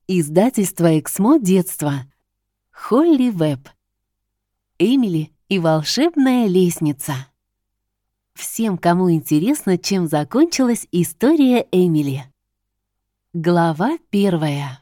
Издательство «Эксмо. Детство». Холли Веб. Эмили и волшебная лестница. Всем, кому интересно, чем закончилась история Эмили. Глава 1.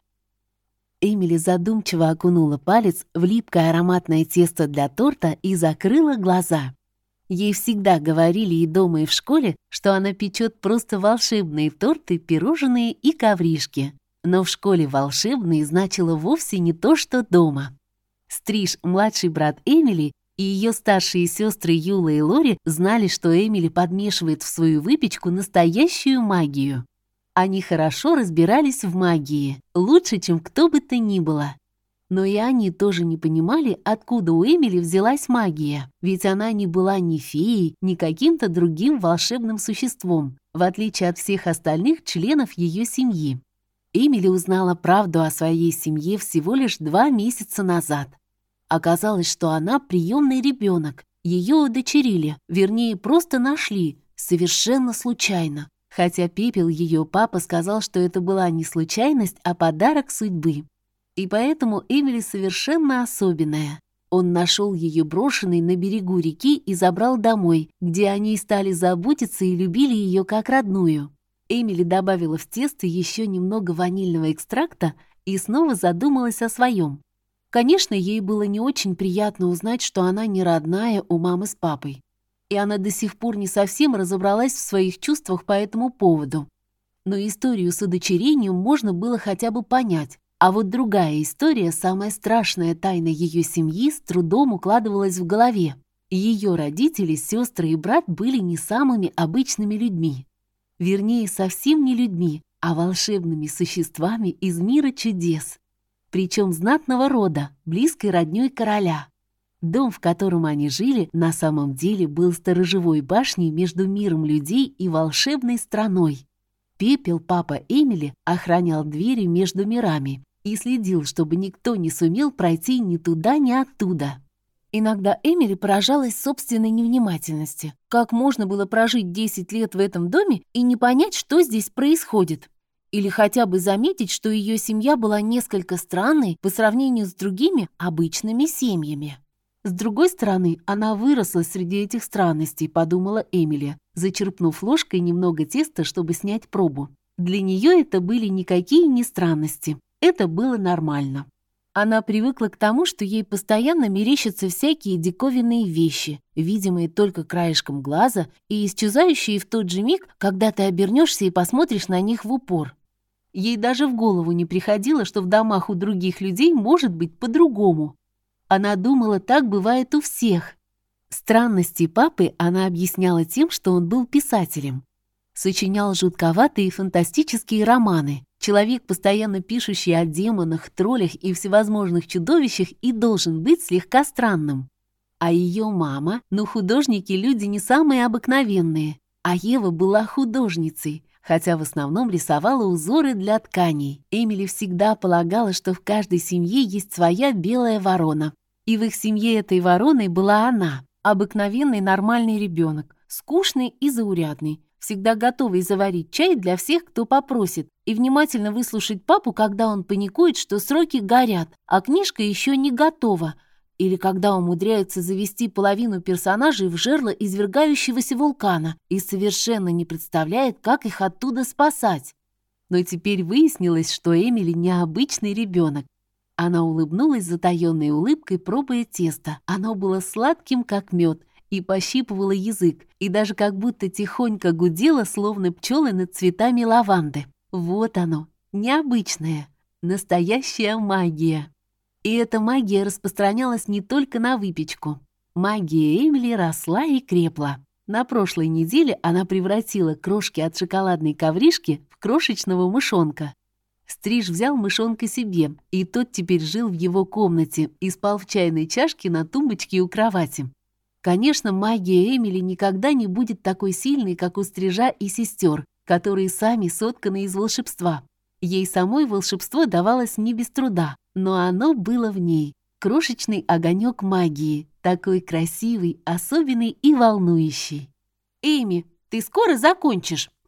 Эмили задумчиво окунула палец в липкое ароматное тесто для торта и закрыла глаза. Ей всегда говорили и дома, и в школе, что она печет просто волшебные торты, пирожные и ковришки. Но в школе волшебные значило вовсе не то, что дома. Стриж, младший брат Эмили, и ее старшие сестры Юла и Лори знали, что Эмили подмешивает в свою выпечку настоящую магию. Они хорошо разбирались в магии, лучше, чем кто бы то ни было. Но и они тоже не понимали, откуда у Эмили взялась магия, ведь она не была ни феей, ни каким-то другим волшебным существом, в отличие от всех остальных членов ее семьи. Эмили узнала правду о своей семье всего лишь 2 месяца назад. Оказалось, что она приемный ребенок. Ее удочерили, вернее, просто нашли, совершенно случайно. Хотя Пепел, ее папа, сказал, что это была не случайность, а подарок судьбы. И поэтому Эмили совершенно особенная. Он нашел ее брошенной на берегу реки и забрал домой, где они стали заботиться и любили ее как родную. Эмили добавила в тесто еще немного ванильного экстракта и снова задумалась о своем. Конечно, ей было не очень приятно узнать, что она не родная у мамы с папой. И она до сих пор не совсем разобралась в своих чувствах по этому поводу. Но историю с удочерением можно было хотя бы понять. А вот другая история, самая страшная тайна ее семьи, с трудом укладывалась в голове. Ее родители, сестры и брат были не самыми обычными людьми. Вернее, совсем не людьми, а волшебными существами из мира чудес. Причем знатного рода, близкой роднёй короля. Дом, в котором они жили, на самом деле был сторожевой башней между миром людей и волшебной страной. Пепел, папа Эмили, охранял двери между мирами и следил, чтобы никто не сумел пройти ни туда, ни оттуда. Иногда Эмили поражалась собственной невнимательности. Как можно было прожить 10 лет в этом доме и не понять, что здесь происходит? Или хотя бы заметить, что ее семья была несколько странной по сравнению с другими обычными семьями. С другой стороны, она выросла среди этих странностей, подумала Эмили, зачерпнув ложкой немного теста, чтобы снять пробу. Для нее это были никакие не странности. Это было нормально. Она привыкла к тому, что ей постоянно мерещатся всякие диковинные вещи, видимые только краешком глаза и исчезающие в тот же миг, когда ты обернешься и посмотришь на них в упор. Ей даже в голову не приходило, что в домах у других людей может быть по-другому. Она думала, так бывает у всех. Странности папы она объясняла тем, что он был писателем. Сочинял жутковатые фантастические романы. Человек, постоянно пишущий о демонах, троллях и всевозможных чудовищах, и должен быть слегка странным. А ее мама, художники люди не самые обыкновенные. А Ева была художницей, хотя в основном рисовала узоры для тканей. Эмили всегда полагала, что в каждой семье есть своя белая ворона. И в их семье этой вороной была она, обыкновенный нормальный ребенок, скучный и заурядный, всегда готовый заварить чай для всех, кто попросит, и внимательно выслушать папу, когда он паникует, что сроки горят, а книжка еще не готова, или когда умудряется завести половину персонажей в жерло извергающегося вулкана и совершенно не представляет, как их оттуда спасать. Но теперь выяснилось, что Эмили необычный ребенок. Она улыбнулась затаённой улыбкой, пробуя тесто. Оно было сладким, как мед, и пощипывало язык, и даже как будто тихонько гудело, словно пчелы над цветами лаванды. Вот оно, необычное, настоящая магия. И эта магия распространялась не только на выпечку. Магия Эмили росла и крепла. На прошлой неделе она превратила крошки от шоколадной ковришки в крошечного мышонка. Стриж взял мышонка себе, и тот теперь жил в его комнате и спал в чайной чашке на тумбочке у кровати. Конечно, магия Эмили никогда не будет такой сильной, как у Стрижа и сестер, которые сами сотканы из волшебства. Ей самой волшебство давалось не без труда, но оно было в ней. Крошечный огонек магии, такой красивый, особенный и волнующий. «Эми, ты скоро закончишь?»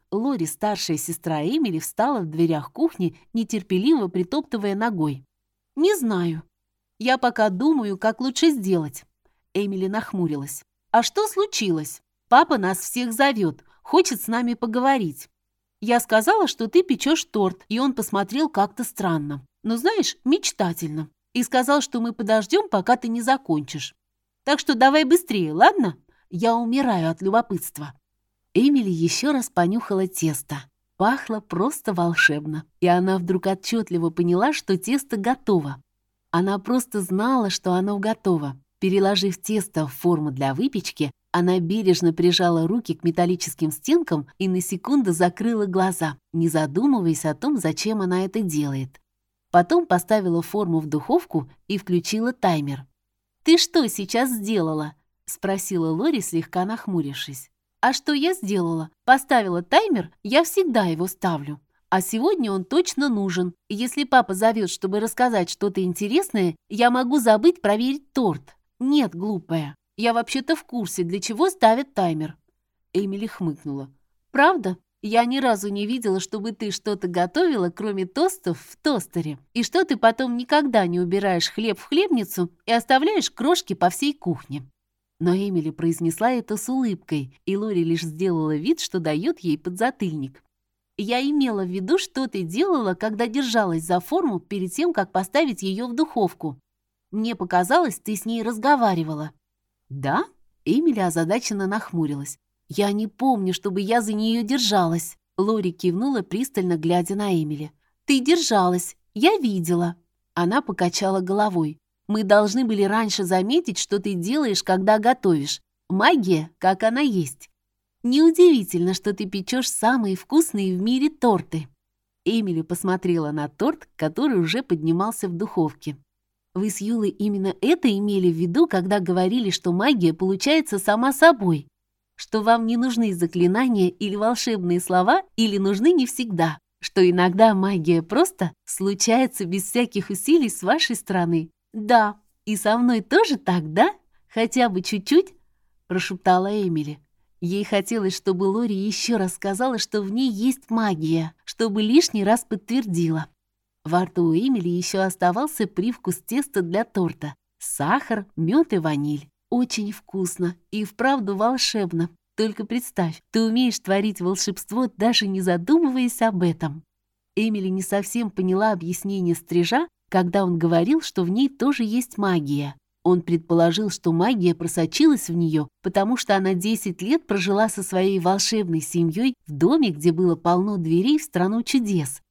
Лори, старшая сестра Эмили, встала в дверях кухни, нетерпеливо притоптывая ногой. «Не знаю. Я пока думаю, как лучше сделать». Эмили нахмурилась. «А что случилось? Папа нас всех зовет, хочет с нами поговорить. Я сказала, что ты печешь торт, и он посмотрел как-то странно. Ну, знаешь, мечтательно. И сказал, что мы подождем, пока ты не закончишь. Так что давай быстрее, ладно? Я умираю от любопытства». Эмили еще раз понюхала тесто. Пахло просто волшебно, и она вдруг отчетливо поняла, что тесто готово. Она просто знала, что оно готово. Переложив тесто в форму для выпечки, она бережно прижала руки к металлическим стенкам и на секунду закрыла глаза, не задумываясь о том, зачем она это делает. Потом поставила форму в духовку и включила таймер. «Ты что сейчас сделала?» — спросила Лори, слегка нахмурившись. «А что я сделала? Поставила таймер, я всегда его ставлю. А сегодня он точно нужен. И если папа зовет, чтобы рассказать что-то интересное, я могу забыть проверить торт. Нет, глупая. Я вообще-то в курсе, для чего ставят таймер». Эмили хмыкнула. «Правда? Я ни разу не видела, чтобы ты что-то готовила, кроме тостов в тостере. И что ты потом никогда не убираешь хлеб в хлебницу и оставляешь крошки по всей кухне». Но Эмили произнесла это с улыбкой, и Лори лишь сделала вид, что дает ей подзатыльник. «Я имела в виду, что ты делала, когда держалась за форму перед тем, как поставить ее в духовку. Мне показалось, ты с ней разговаривала». «Да?» — Эмили озадаченно нахмурилась. «Я не помню, чтобы я за нее держалась». Лори кивнула, пристально глядя на Эмили. «Ты держалась, я видела». Она покачала головой. «Мы должны были раньше заметить, что ты делаешь, когда готовишь. Магия, как она есть. Неудивительно, что ты печешь самые вкусные в мире торты». Эмили посмотрела на торт, который уже поднимался в духовке. «Вы с Юлой именно это имели в виду, когда говорили, что магия получается сама собой? Что вам не нужны заклинания или волшебные слова, или нужны не всегда? Что иногда магия просто случается без всяких усилий с вашей стороны?» «Да, и со мной тоже так, да? Хотя бы чуть-чуть?» – прошептала Эмили. Ей хотелось, чтобы Лори еще раз сказала, что в ней есть магия, чтобы лишний раз подтвердила. Во рту у Эмили еще оставался привкус теста для торта. Сахар, мед и ваниль. Очень вкусно и вправду волшебно. Только представь, ты умеешь творить волшебство, даже не задумываясь об этом. Эмили не совсем поняла объяснение стрижа, когда он говорил, что в ней тоже есть магия. Он предположил, что магия просочилась в нее, потому что она 10 лет прожила со своей волшебной семьей в доме, где было полно дверей в страну чудес.